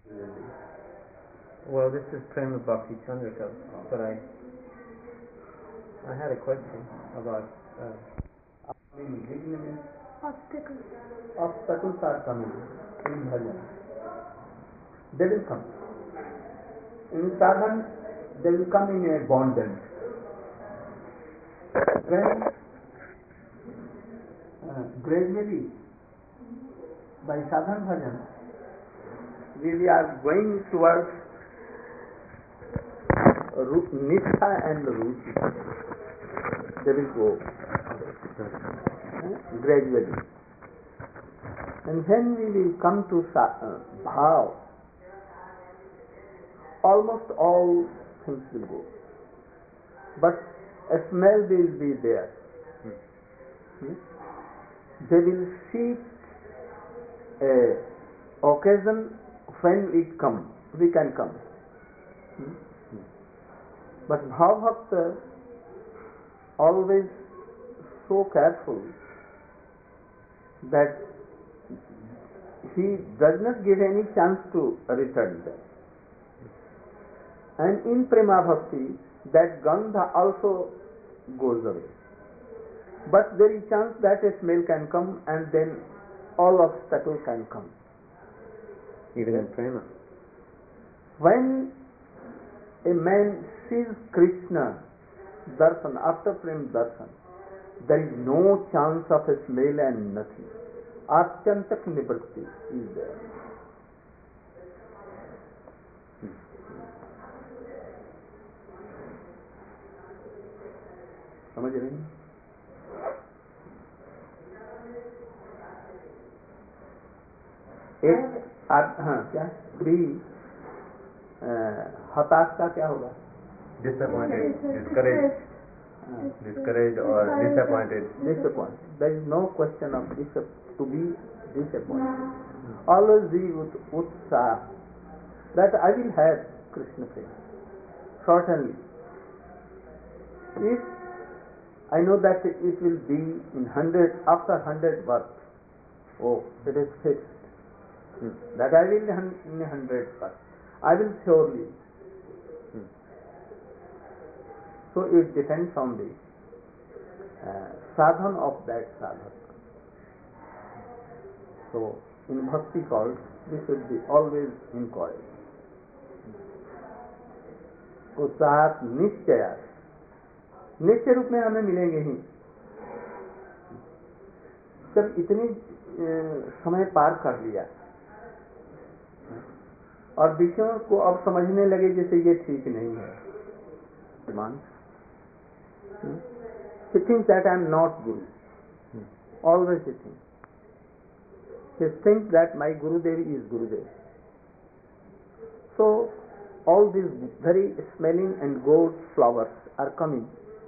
Well, this is Prema Bhakti Chandrika, but I had a question about obstacles. Obstacles are coming in bhajan. They will come. In sadhana, they will come in abundance. When gradually by sadhana bhajan, we are going towards Nitha and Ruchi. They will go gradually. And when we will come to Bhav, almost all things will go. But a smell will be there. They will seek a occasion when we can come. But Bhav Bhakta always so careful that he does not give any chance to return there. And in Prema Bhakti, that Gandha also goes away. But there is chance that a smell can come and then all obstacles can come. even in Prema. When a man sees Krishna darshan, after Prem darshan, there is no chance of a smell and nothing. Achantak nivritti is there. समझ रहे हैं? एक हाँ क्या भी हताश का क्या होगा? Disappointed, discouraged or disappointed. Disappointed. There is no question of to be disappointed. Always be with utsaha that I will have Krishna prema. Certainly. If I know that it will be in 100, after 100 births, oh, it is fixed. That I will in 100 births. I will surely. So it depends on the sadhan of that sadhak. So in bhakti called, we should be always inquiring. उत्साह निश्चय निश्चय रूप में हमें मिलेंगे ही. जब इतनी समय पार कर लिया और विषयों को अब समझने लगे जैसे ये ठीक नहीं है, he thinks that I am not Guru. Always he thinks. He thinks that my Gurudev is Gurudev. So all these very smelling and gold flowers are coming.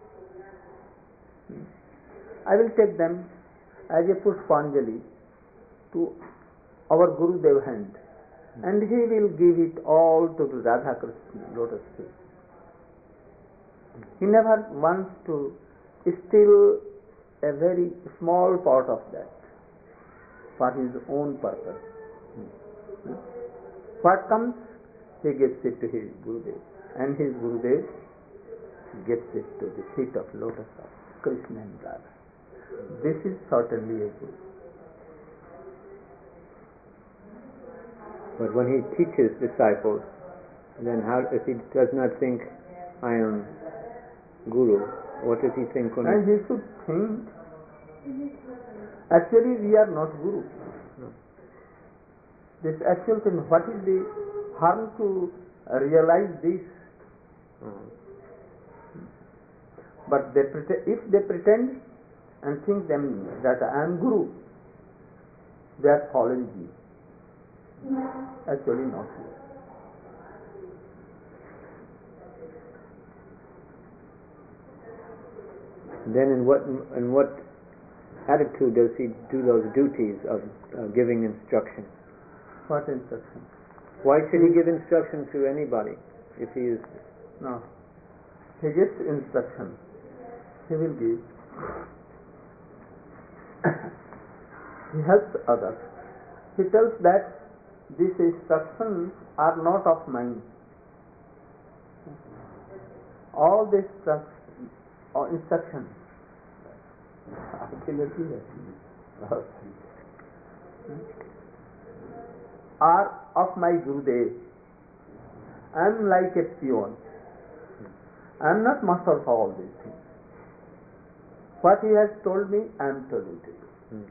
I will take them as a Pushpanjali to our Gurudev hand, and he will give it all to Radha Krishna lotus feet. He never wants to steal a very small part of that for his own purpose. What comes, he gives it to his Gurudev, and his Gurudev gives it to the feet of lotus of Krishna and Radha. This is certainly a Guru. But when he teaches disciples, then how, if he does not think I am Guru, what does he think? And he should think, actually we are not Guru. No. This actual thing, what is the harm to realize this? But they if they pretend and think them that I am Guru, they are fallen Jeev. Actually not Guru. Then in what attitude does he do those duties of giving instruction? What instruction? Why should he give instruction to anybody if he is... No. He gives instruction. He will give. He helps others. He tells that these instructions are not of mine. All the instructions are of my Gurudev. I am like a peon. I am not master of all these things. What he has told me, I am telling to you.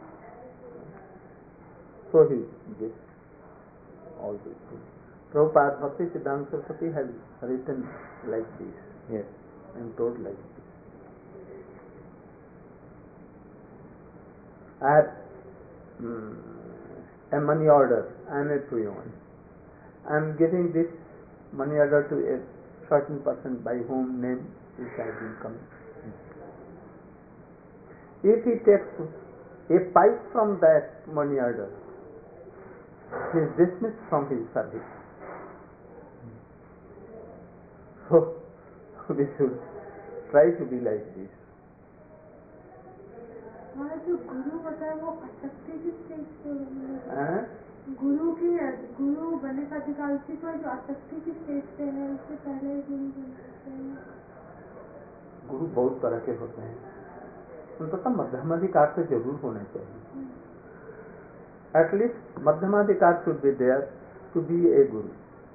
So he gives all these things. Prabhupada Bhakti Siddhanta Saraswati has written like this. Yes. And told like this. I have a money order. I am a peon. I am giving this money order to a certain person by whom name is has been coming. If he takes a pipe from that money order, he is dismissed from his service. So we should try to be like this. जो गुरु होता है वो आसक्ति की stage पे गुरु बनने का अधिकार उसी को जो आसक्ति की स्टेज पे है उससे पहले गुरु बनते हैं. गुरु बहुत तरह के होते हैं. उनका मध्यमाधिकार तो जरूर होना चाहिए. एटलीस्ट मध्यमाधिकार should be there to be a guru.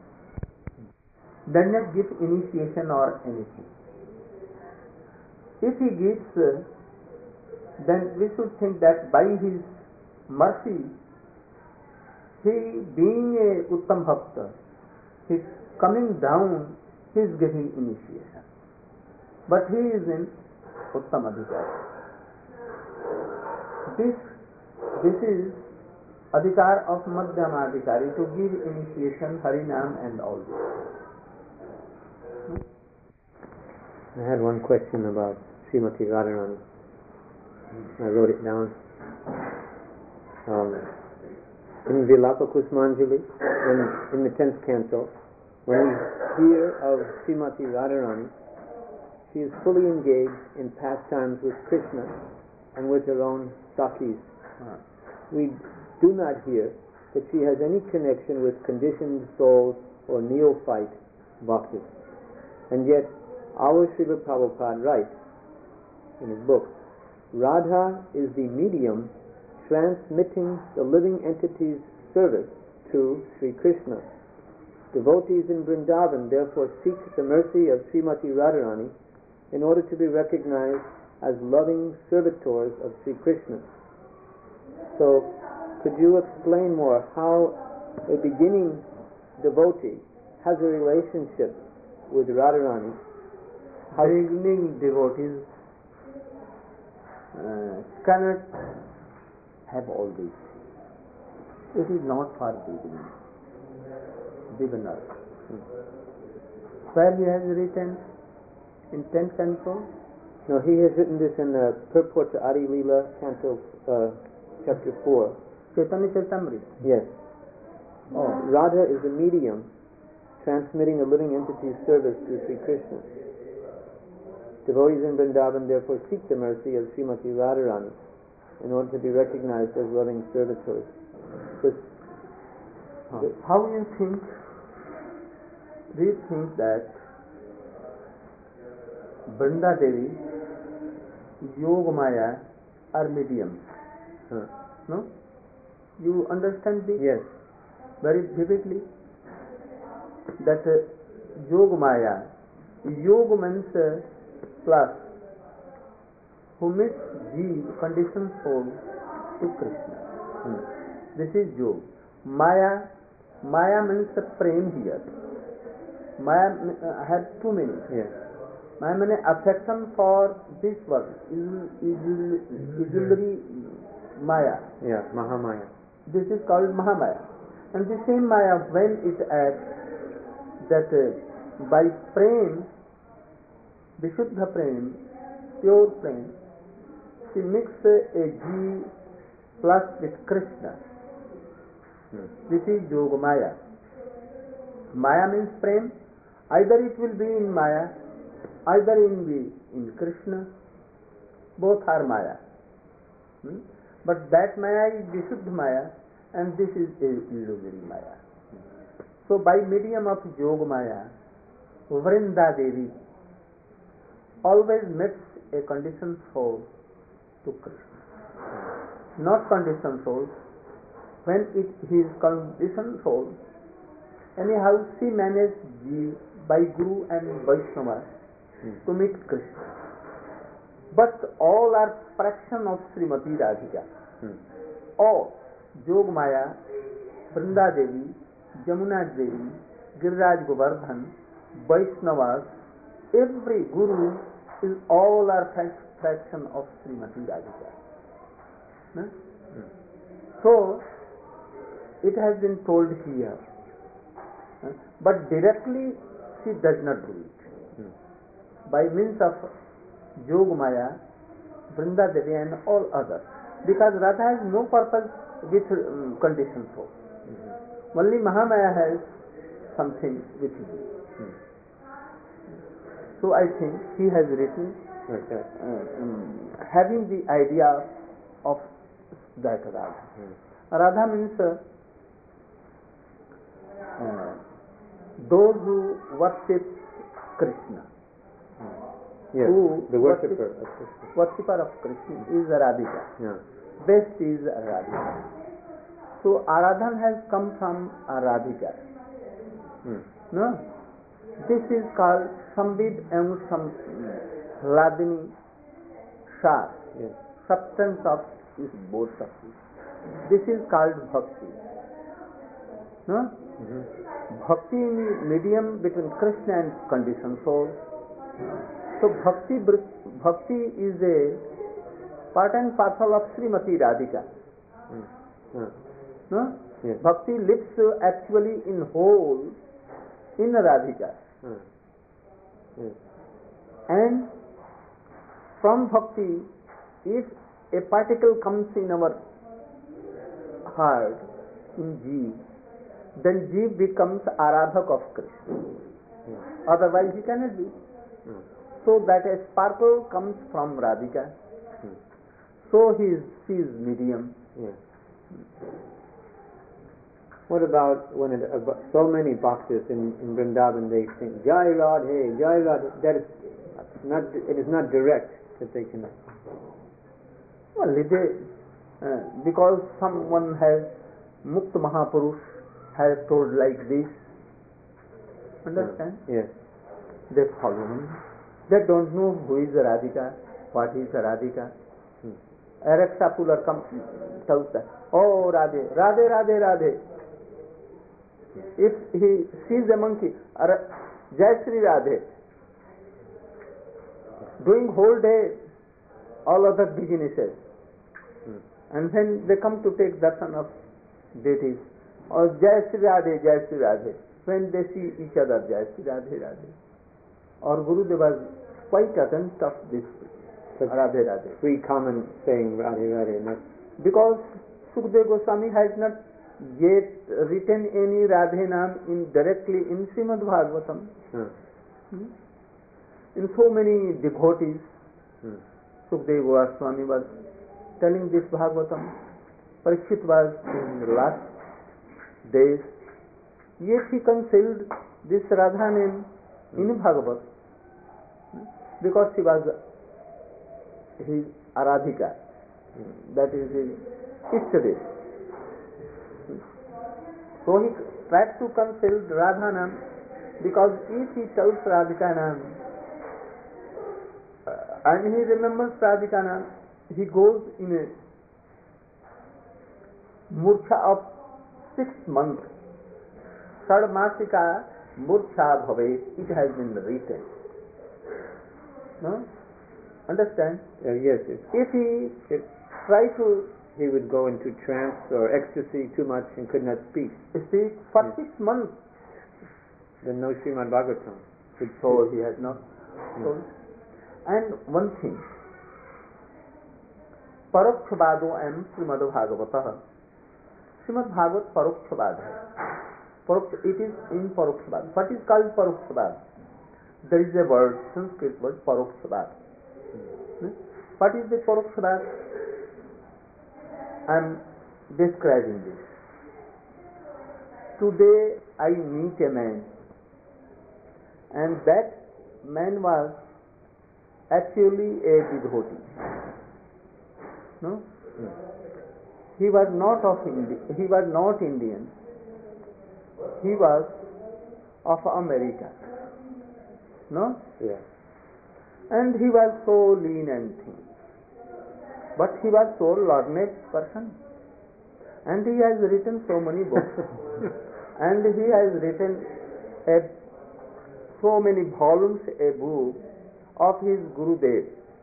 Does not give initiation or anything. If he gives, then we should think that by his mercy, he being a Uttam Bhakta, his coming down, he is giving initiation. But he is in Uttam Adhikar. This is Adhikar of Madhyama Adhikari to give initiation, Harinam and all this. I had one question about Srimati Radharani. I wrote it down. In Vilapa Kusmanjali, in the 10th canto, when we hear of Srimati Radharani, she is fully engaged in pastimes with Krishna and with her own Sakhis. We do not hear that she has any connection with conditioned souls or neophyte bhaktas. And yet, our Srila Prabhupada writes in his book, Radha is the medium transmitting the living entity's service to Sri Krishna. Devotees in Vrindavan therefore seek the mercy of Srimati Radharani in order to be recognized as loving servitors of Sri Krishna. So, could you explain more how a beginning devotee has a relationship with Radharani? How beginning devotees cannot have all these things. It is not for beginners. Where he has written in 10th canto? No, he has written this in the Purport to Adi Leela, canto chapter 4. Chaitanya Charitamrita. Yes. Radha is a medium transmitting a living entity's service to Sri Krishna. Devotees in Vrindavan therefore seek the mercy of Srimati Radharani in order to be recognized as loving servitors. How you think? Do you think that Vrinda Devi, Yoga Maya are mediums? No? You understand this? Yes. Very vividly. That Yoga Maya, Yoga means plus, who makes the conditioned soul to Krishna. This is Yoga. Maya means prem here. Maya has two meanings. Yes. Maya means affection for this world, usually Maya. Yeah, Mahamaya. This is called Mahamaya. And the same Maya, when it adds that by prem, Vishuddha prem, pure prem, she mixes a G plus with Krishna. This is Yoga Maya. Maya means prem. Either it will be in Maya, either in Krishna. Both are Maya. But that Maya is Vishuddha Maya, and this is illusory Maya. So by medium of Yogamaya, Vrinda Devi always makes a conditioned soul to Krishna. Not conditioned soul. When it is conditioned soul, anyhow she managed by Guru and Vaishnava to meet Krishna. But all are fraction of Srimati Radhika. All, Yogamaya, Vrinda Devi, Jamuna Devi, Giriraj Govardhan, Vaishnavas, every Guru is all are fraction of Srimati Radhika. So, it has been told here. But directly she does not do it. By means of Yogamaya, Vrinda Devi and all others. Because Radha has no purpose with conditioned soul. Only Mahamaya has something with him. So I think he has written having the idea of that Radha. Radha means those who worship Krishna. Yes, who the worshipper of Krishna. Worshipper of Krishna is Radhika. Yeah. Best is Radhika. So Aradhan has come from Radhika. No? This is called Sambid and Hladini Shar. Yes. Substance of is both of these. This is called Bhakti. No? Bhakti is medium between Krishna and conditioned soul. So Bhakti is a part and parcel of Srimati Radhika. No? Yes. Bhakti lives actually in whole in Radhika. Yes. And from Bhakti, if a particle comes in our heart, in Jeev, then Jeev becomes Aradhak of Krishna. Otherwise he cannot be. So that a sparkle comes from Radhika. So she is medium. Yes. What about when so many boxes in Vrindavan they sing Jai Radhe, Jai Radhe? That is not. It is not direct that they can. Well, because someone has Mukta Mahapurush has told like this. Understand? Yes. They follow him. They don't know who is Radhika, what is Radhika. Alexa Puller tells that, oh Radhe, Radhe, Radhe, Radhe. If he sees a monkey, Jai Sri Radhe, doing whole day all other businesses. And when they come to take darshan of deities, or Jai Sri Radhe, Jai Sri Radhe, when they see each other, Jai Sri Radhe, Radhe. Or Gurudev was quite against of this Radhe, Radhe. Free common saying Radhe, Radhe. Not because Sukadeva Goswami has not yet written any Radhe Naam directly in Srimad Bhagavatam. In so many devotees, Sukadeva Goswami was telling this Bhagavatam. Parikshit was in the last days, yet he concealed this Radha name in Bhagavat because she was his Aradhika. That is his Ishtadeva. So he tried to conceal Radha Nam because if he tells Radhika Nam and he remembers Radhika Nam, he goes in a murcha of 6 months. Sadmasika murcha bhavet, it has been written. No? Understand? yes. If he try to He would go into trance or ecstasy too much and could not speak. speak for 6 months, Then no Srimad Bhagavatam. so he has not told. And one thing, Parokshvado and Srimad Bhagavatah. Srimad Bhagavat Parokshvad hai. It is in Parokshvad. What is called Parokshvad? There is a word, Sanskrit word, Parokshvad. What is the Parokshvad? I am describing this. Today I meet a man, and that man was actually a devotee. No? He was not of He was not Indian. He was of America. No? Yeah. And he was so lean and thin. But he was so learned person. And he has written so many books. And he has written so many volumes, a book of his Gurudev.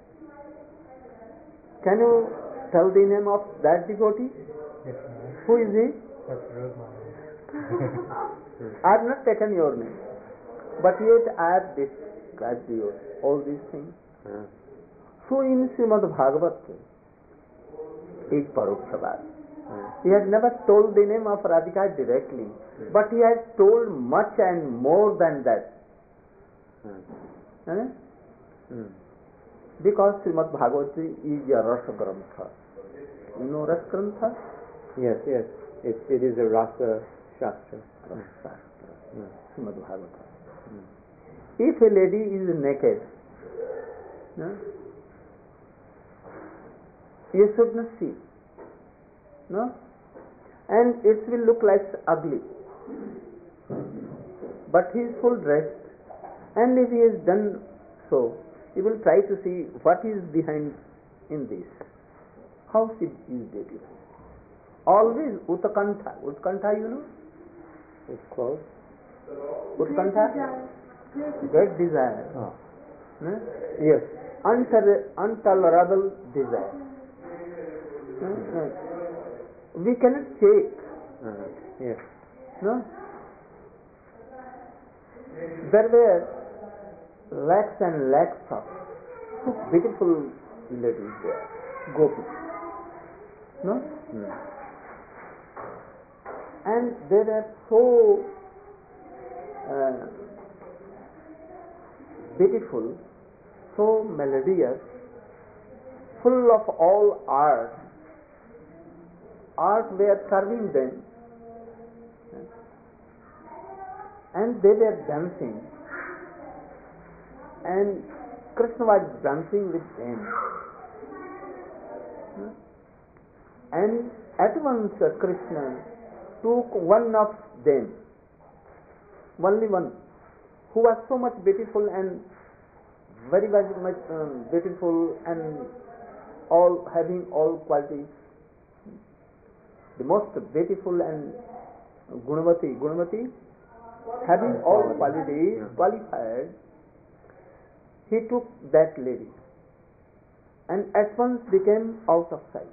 Can you tell the name of that devotee? Yes, Who is he? that's Rose I have not taken your name. But yet I have described you all these things. So in Srimad Bhagavat is Parokshabad. He has never told the name of Radhika directly, but he has told much and more than that. Because Srimad Bhagavat is a Rasa Grantha. You know Rasa Grantha? Yes, yes. It is a Rasa Shastra. Rasa Shastra. Srimad Bhagavata. If a lady is naked, you should not see. No? And it will look like ugly. But he is full dressed. And if he has done so, he will try to see what is behind in this. How she is beautiful. Always Utkantha. Utkantha, you know? It's close. Utkantha? Great desire. Oh. Yes. Intolerable desire. We cannot shake. Yes. No? There were lakhs and lakhs of beautiful ladies there, gopis. No? And they were so beautiful, so melodious, full of all art. Art were serving them, and they were dancing, and Krishna was dancing with them. And at once Krishna took one of them, only one, who was so much beautiful and very much beautiful and all having all qualities, the most beautiful and Gunavati, having all qualities qualified. He took that lady and at once became out of sight.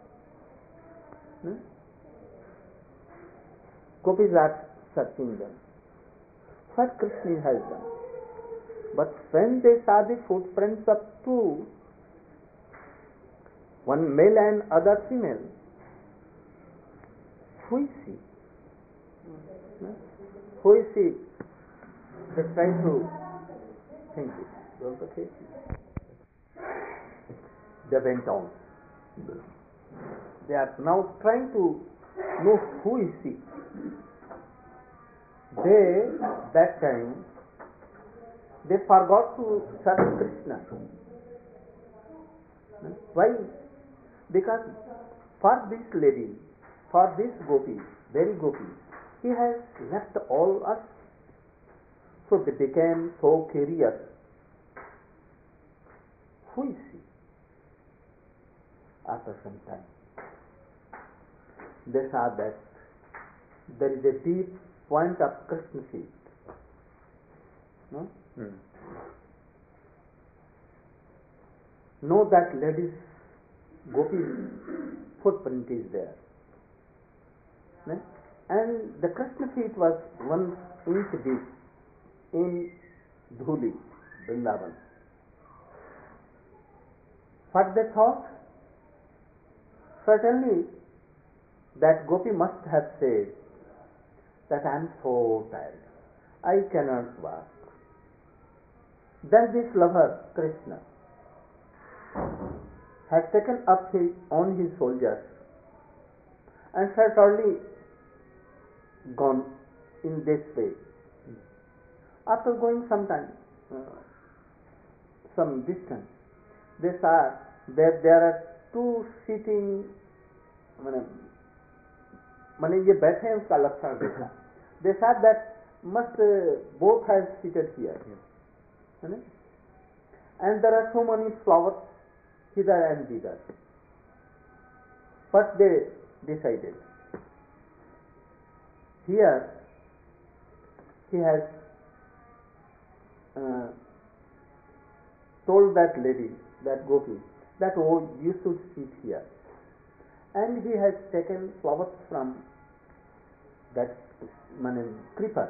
Gopis are searching them. What Krishna has done. But when they saw the footprints of two, one male and other female, who is he? Who is he? They try to think it. They went on. They are now trying to know who is he. They, that time, they forgot to serve Krishna. Why? Because for this lady, for this gopi, very gopi, he has left all us. So they became so curious. Who is he? After some time, they saw that there is a deep point of Krishna feet. No? Know that lady's gopi's footprint is there. No? And the Krishna feet was 1 inch deep in Dhuli, Vrindavan. What they thought? Certainly that gopi must have said that I am so tired, I cannot walk. Then this lover, Krishna, has taken up on his shoulders and certainly gone in this way. After going some time, some distance, they saw that there are two sitting, माने ये बैठे हैं उसका लक्षण देखा. They said that must both have seated here, and there are so many flowers hither and thither. First they decided, here he has told that lady, that gopi, that oh, you should sit here, and he has taken flowers from that creeper,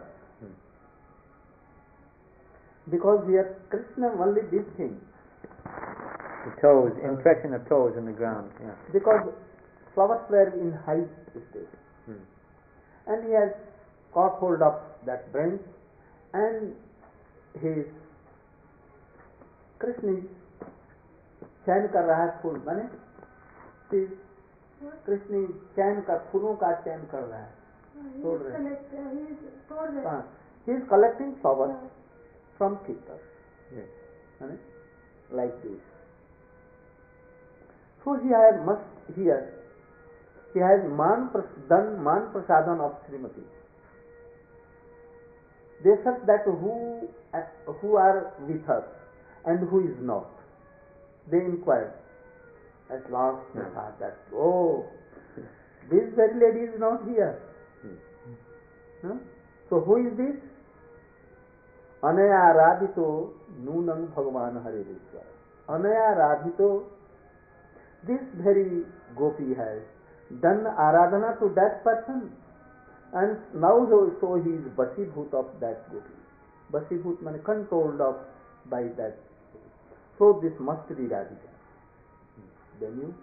because here Krishna only did things. The toes, impression of toes in the ground. Yeah. Because flowers were in high state, and he has caught hold of that branch, and his Krishna चयन कर रहा है फूल, माने कृष्ण चयन कर फूलों का चयन कर रहा है, तोड़ रहे हैं. He is collecting flowers from keepers, like this. So he has done man prasadhan of Srimati. They search that who are with us and who is not. They inquired. At last they thought that, oh, this very lady is not here. So who is this? Anaya radhito nunam bhagavan haririshwara. Anaya radhito, this very gopi has done aradhana to that person, and now so he is Vasibhut of that gopi. Vasibhut means controlled of by that. So this must be Radhika. Then you,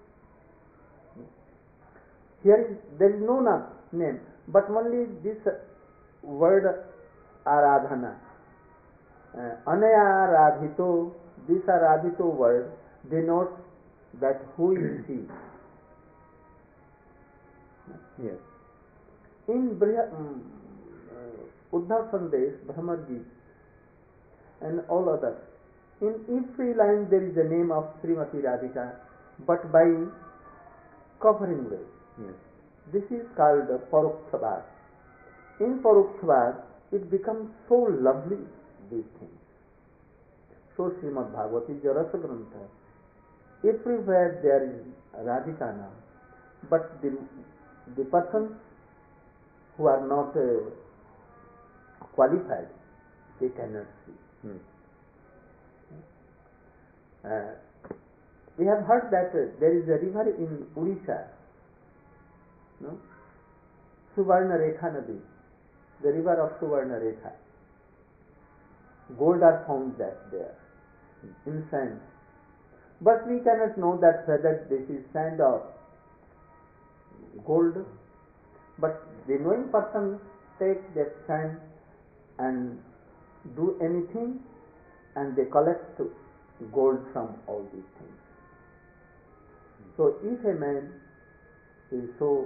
there is no name, but only this word aradhana. Anaya radhito, this aradhito word denotes that who is he. Yes. In Uddhav Sandesh, Brahmar Gita, and all others, in every line there is a name of Srimati Radhika, but by covering way. Yes. This is called Parokshabad. In Parokshabad, it becomes so lovely, these things. So Srimad Bhagavati is a Rasa Grantha. Everywhere there is Radhika now, but the persons who are not qualified, they cannot see. We have heard that there is a river in Odisha, no? Suvarna Rekha Nadi, the river of Suvarna Rekha. Gold are found there, in sand. But we cannot know that whether this is sand or gold. But the knowing person takes that sand and do anything, and they collect gold from all these things. So if a man is so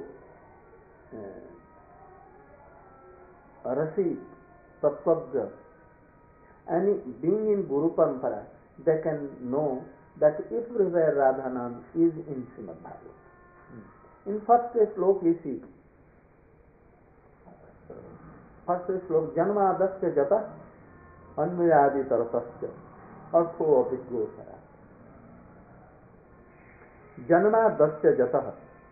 rasi, tatvajna, and being in Guru Parampara, they can know that everywhere Radhanam is in Srimad Bhagavatam. In first slok we see, first slok, Janmadasya jata anmayadi taratasya artho abhigrosaya. Janmadasya jata,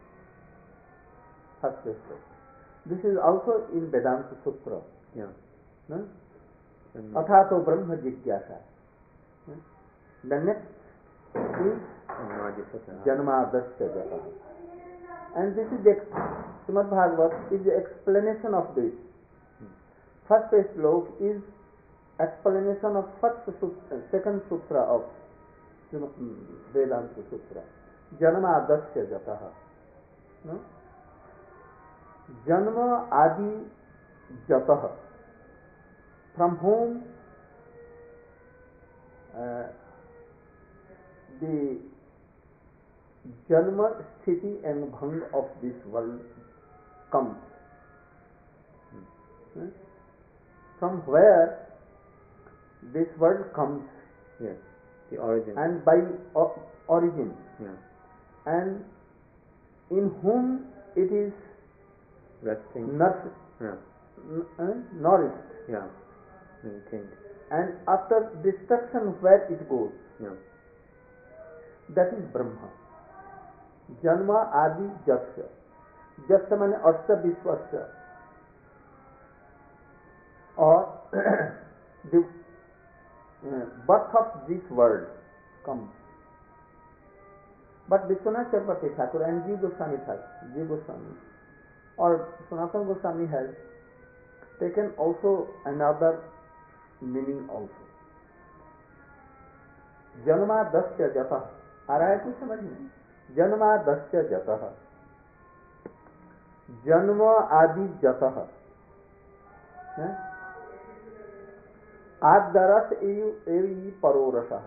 first slok. This is also in Vedanta Sutra. Yeah. No? Athato Brahma Jigyasa. The next is Janmadasya jata. And this is Srimad Bhagavat is the explanation of this. First slok is explanation of second sutra of Vedanta Sutra. Janmadasya jataha. No? Janma adi jataha. From whom the Janma, Sthiti and Bhang of this world comes. Eh? From where this world comes. Yes, the origin. And by origin. Yeah. And in whom it is Resting. nourished. Yeah. Nourished. Yeah. Maintained. And after destruction, where it goes. Yeah. That is Brahma. Janma adi jasya. Jasya means asya vishwasya. Or the birth of this world comes. But Vishwanath Chakravarti Thakur and Jiva Goswami or Sanatana Goswami has taken also another meaning also. Janma dasya jatah. आ रहा है कुछ समझ में? जन्मा दस्य जतः, जन्म आदि जतः, आद्यरस एवं परोरसः,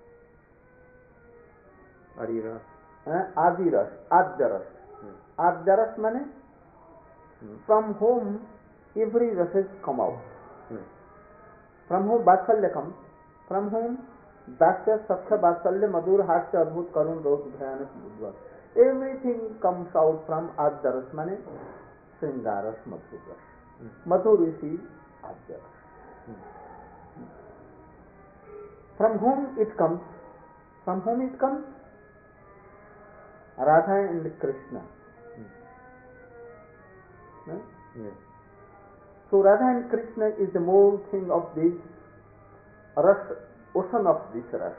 आदिरस, आद्यरस, आद्यरस माने from whom every rasa come out, from whom Vatsalya comes, from whom दास्य सख्य वात्सल्य मधुर हास्य अद्भुत करुण रोग भयानक बुद्धवत, everything comes out from आद्यरस माने श्रृंगारस मधुर रस, मधुर इसी आद्यरस. From whom it comes? From whom it comes? Radha and Krishna. Yes. So Radha and Krishna is the more thing of this ras, ocean of this ras.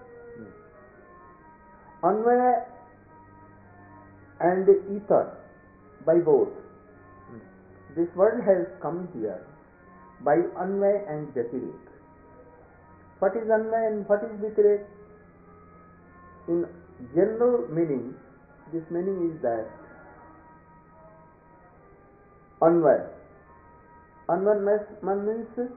Anvaya and ether, by both. This word has come here by Anvaya and Vyatirek. What is Anvaya and what is Vyatirek? In general meaning, this meaning is that Anvaya. Anvaya means,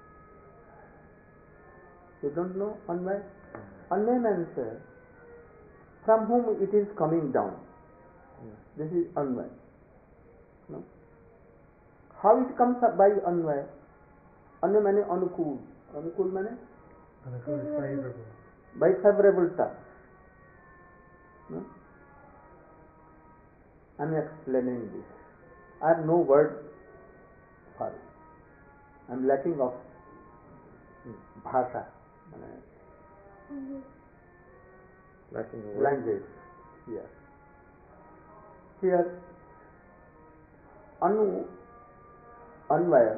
you don't know Anvaya? Anvaya means from whom it is coming down. This is Anvaya. No? How it comes up by Anvaya? Anvaya means Anukul. Anukul means? Favorable. By favorable terms. No? I am explaining this. I have no word for it. I am lacking of bhasha, language. Yes. Here, Anvaya,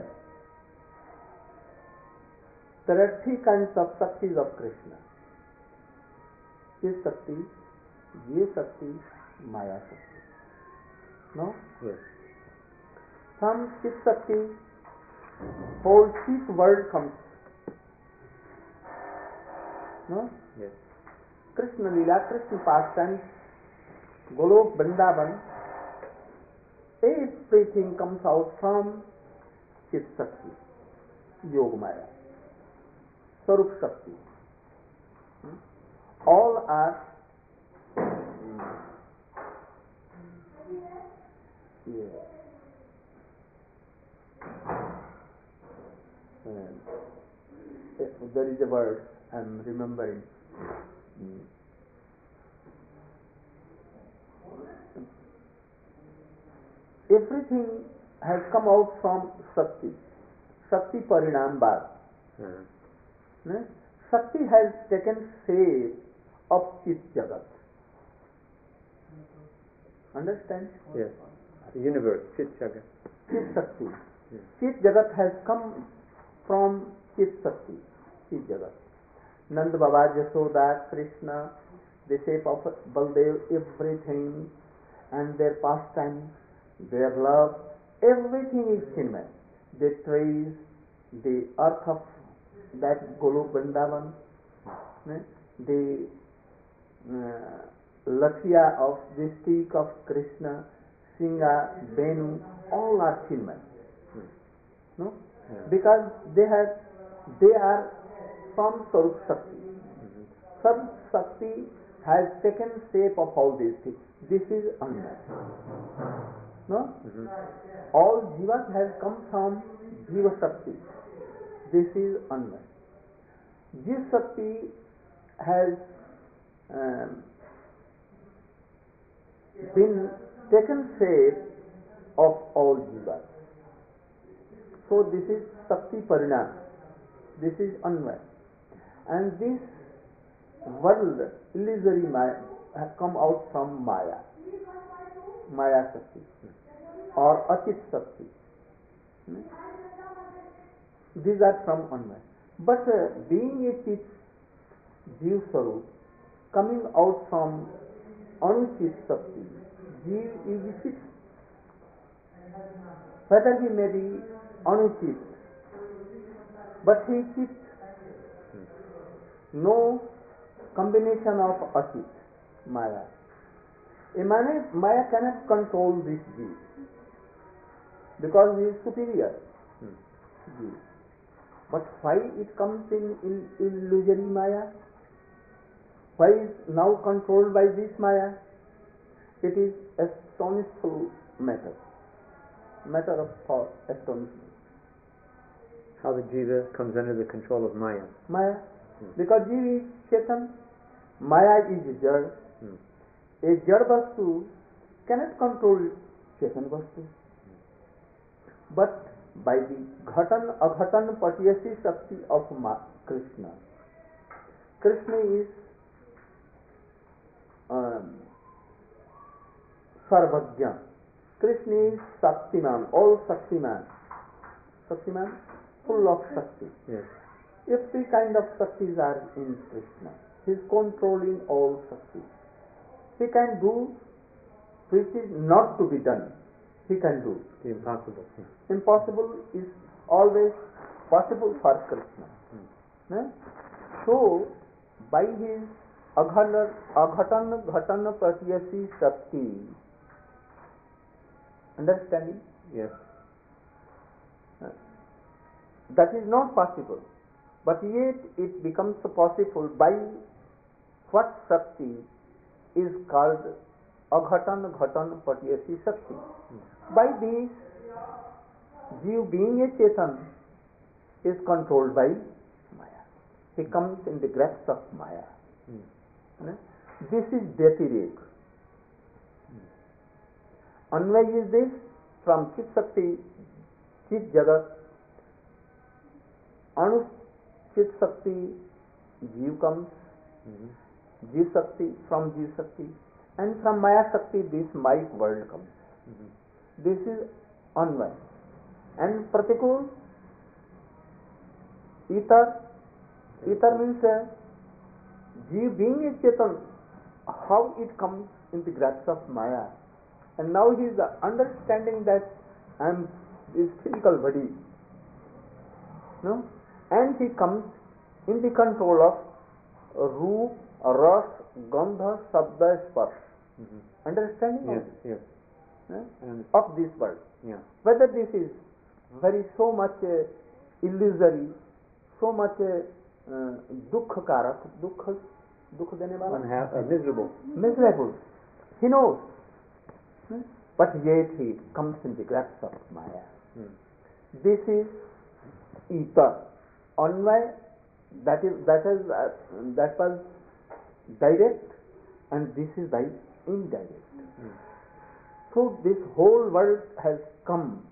there are three kinds of Shaktis of Krishna. Chit Shakti, Jiva Shakti, Maya Shakti. No? Yes. From Chit Shakti, whole Chit world comes. No? Yes. Krishna Leela, Krishna pastimes, Golok, Vrindavan, everything comes out from Chit Shakti, Yoga Maya, Sarup Shakti. All are there is a word I am remembering. Everything has come out from Shakti. Shakti Parinam Bad. Shakti has taken shape of Chit Jagat. Understand? Yes. The universe, Chit Jagat. Chit Shakti. Yes. Chit Jagat has come from Chit Shakti. Chit Jagat. Nanda Baba, Yashoda, Krishna, the shape of Baldev, everything, and their pastimes, their love, everything is Chinmay. The trees, the earth of that Golok Vrindavan, the Lakshya of the stick of Krishna, Singha, Venu, all are Chinmay. No? Yeah. Because they are from Sarup Shakti. Sarup Shakti has taken shape of all these things. This is Anvaya. No? All jivas has come from Jiva Shakti. This is Anvay. Jiva Shakti has been taken shape of all jivas. So this is Shakti Parinam. This is Anvay. And this world, illusory Maya, has come out from Maya. Maya Shakti or Achit Shakti. These are from Anvay. But being a Chit Jiv Sarup, coming out from Anuchit Shakti, Jiv is Chit. Whether he may be Anuchit, but he is Chit. No combination of Achit, Maya. Maya cannot control this Jiv because he is superior. Jiv. But why it comes in illusory Maya? Why is now controlled by this Maya? It is astonishing matter of thought, astonishing. How the jiva comes under the control of Maya. Maya. Because Jiva is Chetan, Maya is Jad. A Jad Vastu cannot control Chetan Vastu. But by the Ghatan Aghatan Patyasi Shakti of Krishna, Krishna is Sarvajna. Krishna is Shaktiman, all Shaktiman. Shaktiman, full of Shakti. Yes. Every kind of Shaktis are in Krishna. He is controlling all Shaktis. He can do which is not to be done. He can do. The impossible. Impossible is always possible for Krishna. So, by his Aghatan Ghatan Pratyasi Shakti, understanding? Yes. That is not possible. But yet it becomes possible by what Shakti is called Aghatan Ghatan Patyasi Shakti. By this, Jiv being a Chetan is controlled by Maya. He comes in the grasp of Maya. This is Dyatirek. Anvay is this from Chit Shakti, Chit Jagat, Anu Chit Shakti, Jiv comes, Jiv Shakti, from Jiv Shakti, and from Maya Shakti this Maya world comes. This is Anvay. And Pratikul, Ether. Ether means Jiv being a Chetan, how it comes in the grasp of Maya. And now he is understanding that I am this physical body. No? And he comes in the control of Roop, Ras, Gandha, Sabda, Sparsh. Understanding? Yes. Of this world. Yeah. Whether this is very so much illusory, so much dukha karak, dukha dene wala? Miserable. Miserable. He knows. But yet he comes in the grasp of Maya. This is ether. Anvay, that was direct, and this is by indirect. So this whole world has come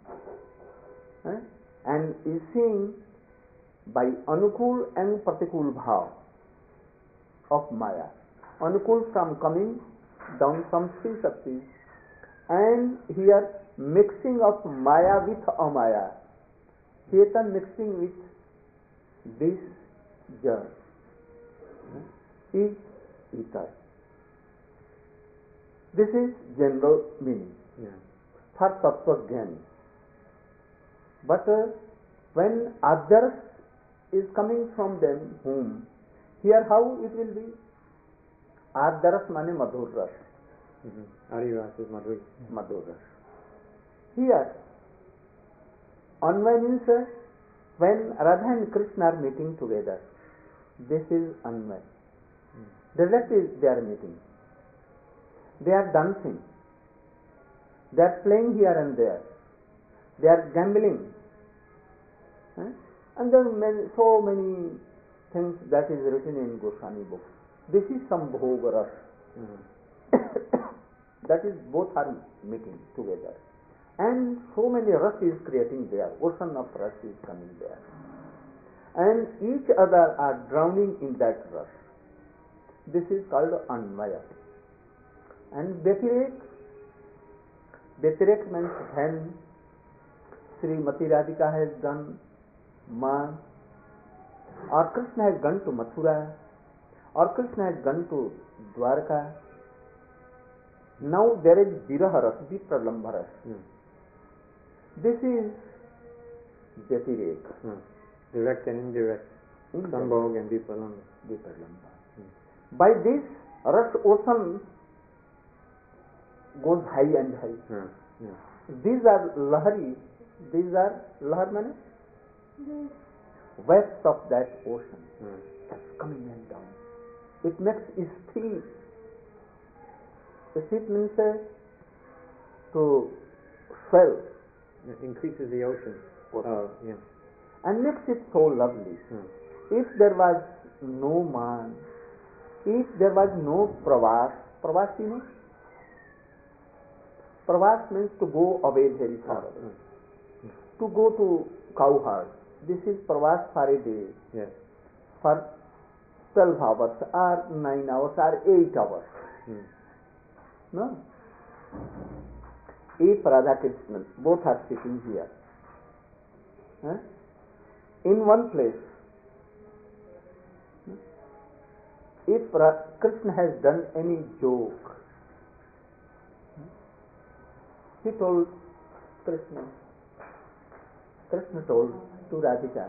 and is seen by Anukul and Pratikul Bhav of Maya. Anukul from coming down from Sri Shakti, and here mixing of Maya with Amaya. Chetan mixing with this Jad is ether. This is general meaning for Tattva Jnani. But when others is coming from them, whom? Here how it will be? Adaras mane madhur ras. Ariras is Madhuri. Madhur ras. Here, Anvay means when Radha and Krishna are meeting together. This is Anvay. Directly they are meeting. They are dancing. They are playing here and there. They are gambling. And there are so many things that is written in Goswami books. This is Sambhoga Ras. That is, both are meeting together. And so many ras is creating there. Ocean of ras is coming there. And each other are drowning in that ras. This is called Anvaya. And Vyatirek means when Srimati Radhika has done Man, or Krishna has gone to Mathura, or Krishna has gone to Dwarka. Now there is Viraha Ras, Vipralambha Ras. This is Vyatirek. Direct and indirect. Sambhog and Vipralambha. By this, Ras ocean goes high and high. These are Lahari. These are Lahar means waves of that ocean. That's coming and down. It makes steep. Steep means to swell. It increases the ocean. And makes it so lovely. If there was no man, if there was no pravas, you know? Pravas means to go away very far away. To go to cowherd. This is pravas for a day. Yes. For 12 hours or 9 hours or 8 hours. No? If Radha Krishna, both are sitting here. In one place. If Krishna has done any joke, he told Krishna told to Radhika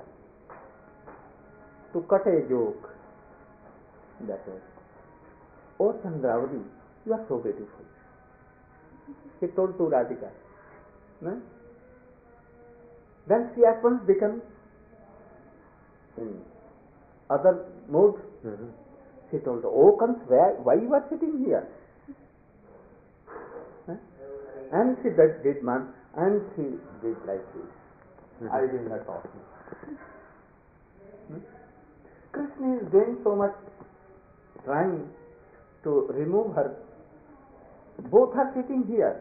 to cut a joke. That is, "Oh Chandravati, you are so beautiful." He told to Radhika. No? Then she at once becomes in other mood. She told, "Oh Kans, why you are sitting here?" And she did man, and she did like this. I will not talk. Krishna is doing so much, trying to remove her. Both are sitting here.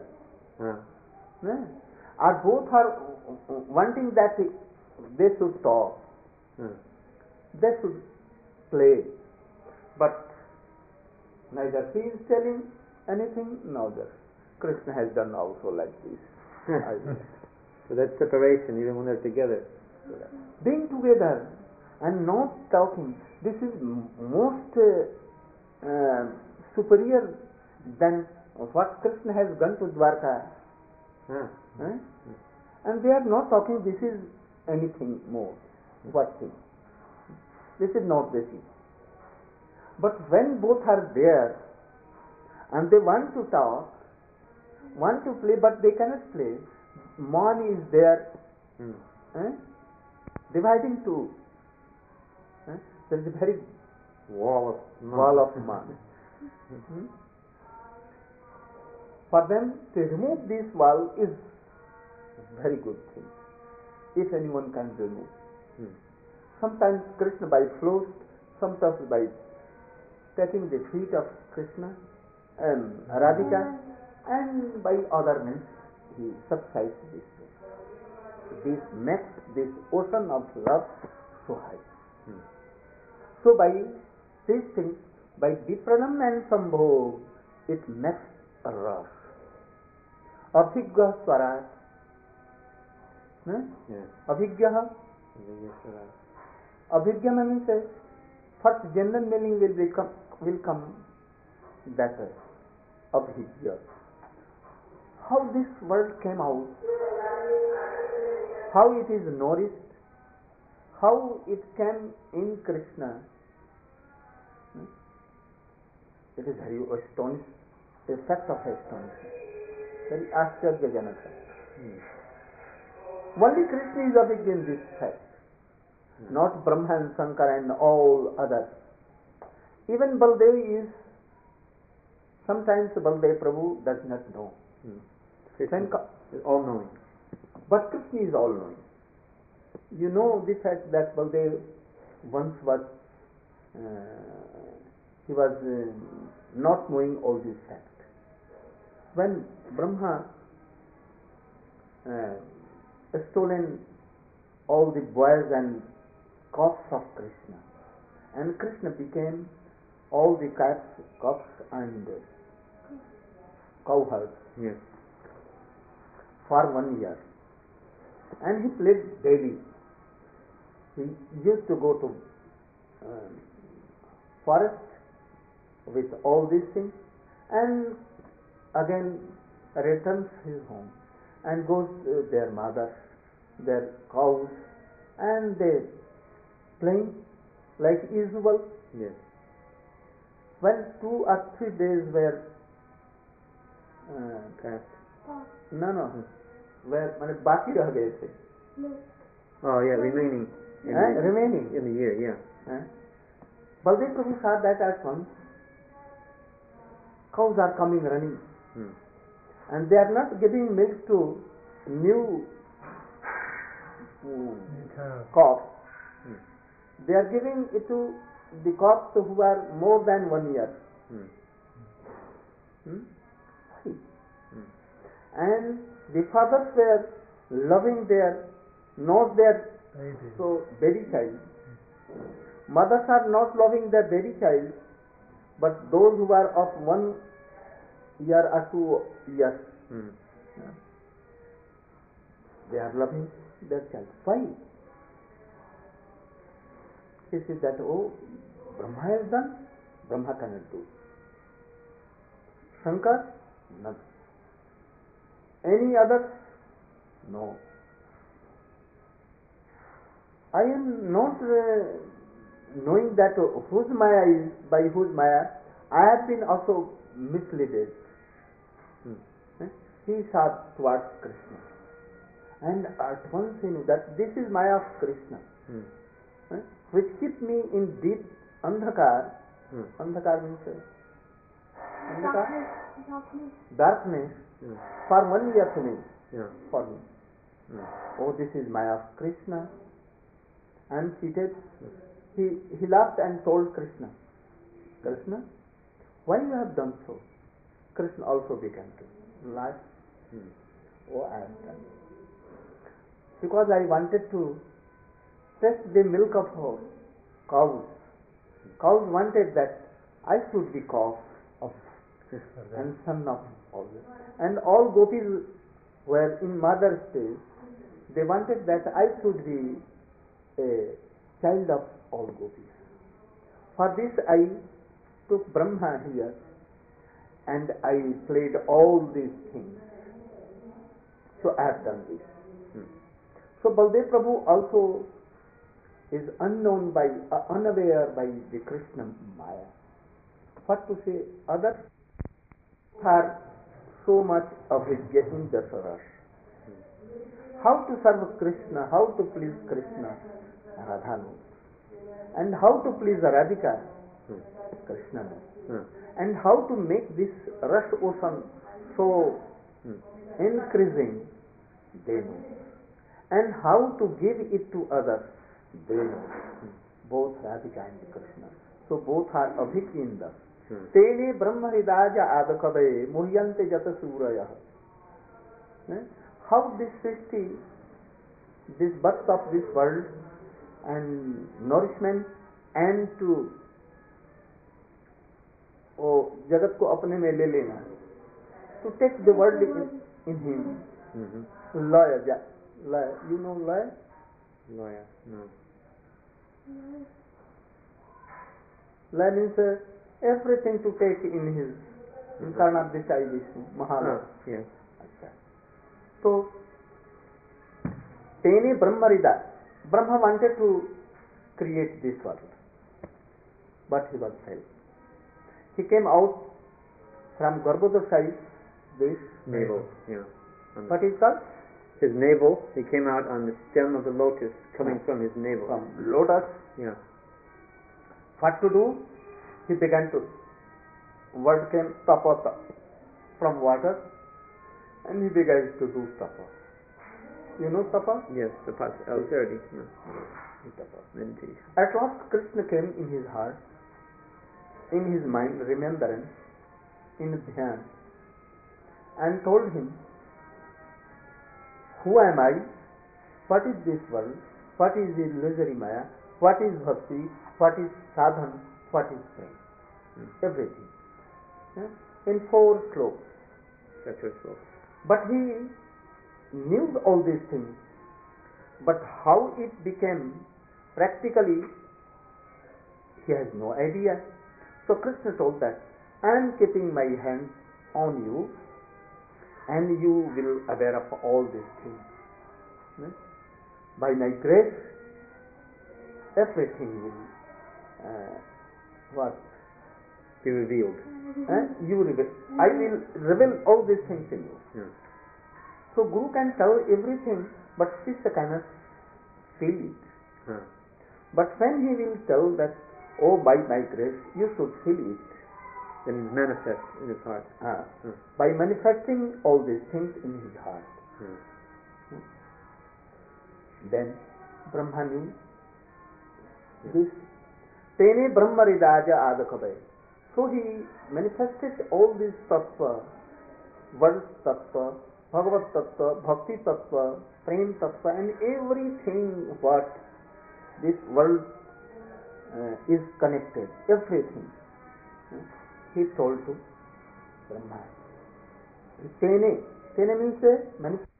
Or both are wanting that they should talk. They should play. But neither she is telling anything, neither. Krishna has done also like this. So that's separation, even when they're together. Being together and not talking, this is most superior than what Krishna has done to Dwarka. And they are not talking, this is anything more. What thing? This is not the thing. But when both are there and they want to talk, want to play, but they cannot play, man is there, dividing two. There is a very wall of man. For them to remove this wall is very good thing, if anyone can remove. Sometimes Krishna by flows, sometimes by taking the feet of Krishna and Radhika, and by other means he subsides this way. This makes this ocean of love so high. So by these things, by Vipranam and Sambhog, it makes a ras. Abhigya Swarat. Abhigya. Abhigya means first general meaning will come that Abhigya. How this word came out, how it is nourished, how it came in Krishna. It is very astonishing, a fact of astonishment, very Ashcharyajanaka. Only Krishna is Abhigya in this fact, not Brahma and Shankara and all others. Even Baldev is, sometimes Baldev Prabhu does not know. Krishna Then is all-knowing. but Krishna is all-knowing. You know the fact that Baldev once was he was not knowing all these facts. When Brahma stolen all the boys and calves of Krishna, and Krishna became all the calves and cowherds Yes. for 1 year, and he played daily. He used to go to forest with all these things, and again returns his home and goes to their mothers, their cows, and they playing like usual. Yes. When 2 or 3 days were Past. no where माने बाकी रह गए थे Oh yeah, remaining remaining in the year. Yeah. Baldev Prabhu saw that at once cows are coming running, and they are not giving milk to new calves. They are giving it to the calves who are more than 1 year. And the fathers were loving their, not their baby child. Mothers are not loving their baby child, but those who are of 1 year or 2 years, they are loving their child. Why? He says that, oh, Brahma has done, Brahma cannot do. Shankar, nothing. Any other? No. I am not knowing that whose Maya is, by whose Maya, I have been also misled. He saw towards Krishna, and at once he knew that this is Maya of Krishna, which keep me in deep andhakar. Andhakar means darkness for 1 year to me. For me. Oh, this is Maya of Krishna. I am seated. He laughed and told Krishna, Krishna, why you have done so? Krishna also began to laugh. Oh, I have done. Because I wanted to test the milk of cows. Cows wanted that I should be calf of and son of all. And all gopis were in mother stage. They wanted that I should be a child of all gopis. For this I took Brahma here and I played all these things. So I have done this. So Baldev Prabhu also is unknown by, unaware by the Krishna Maya. What to say, others are so much avijja in Dasaras. How to serve Krishna, how to please Krishna, Radha knows. And how to please Radhika, Krishna knows. And how to make this rush ocean so increasing, they know. And how to give it to others, they know. Both Radhika and Krishna. So both are abhikinda. Tene Brahma Hridaja Adakave Muhyante Jata Suraya. How this Srishti, this birth of this world and nourishment and to Jagat ko apne mein le lena, to take the world in him. Lawyer, you know lawyer? Lawyer, no. Lawyer means everything to take in his Karnadishai Vishnu, Mahalaya. Yes. So, Tene Brahmarida, Brahma wanted to create this world, but he was failed. He came out from Garbhodashai, this Navel, yeah. what is called? His navel, he came out on the stem of the lotus coming from his navel. From lotus. Yeah. What to do? He began to, word came tapata from water. and he begins to do tapa. You know tapa? Yes, the austerity. No. Tapa. Meditation. At last Krishna came in his heart, in his mind, remembrance, in dhyan, and told him, who am I? What is this world? What is illusory maya? What is bhakti? What is sadhan? What is prema? Everything. In 4 slokas. That's your sloka. But he knew all these things. But how it became practically, he has no idea. So Krishna told that, I am keeping my hands on you, and you will aware of all these things. By my grace, everything will Be revealed. you reveal. I will reveal all these things in you. Yeah. So Guru can tell everything, but Shishya cannot feel it. Huh. But when he will tell that, oh, by my grace, you should feel it. Then it manifests in his heart. By manifesting all these things in his heart. Then Brahma knew this. Tene Brahma Ridaja Adakabai. So he manifested all these tattva, world tattva, Bhagavad tattva, Bhakti tattva, Prem tattva, and everything what this world is connected, everything. He told to Brahma. Tene means manifest.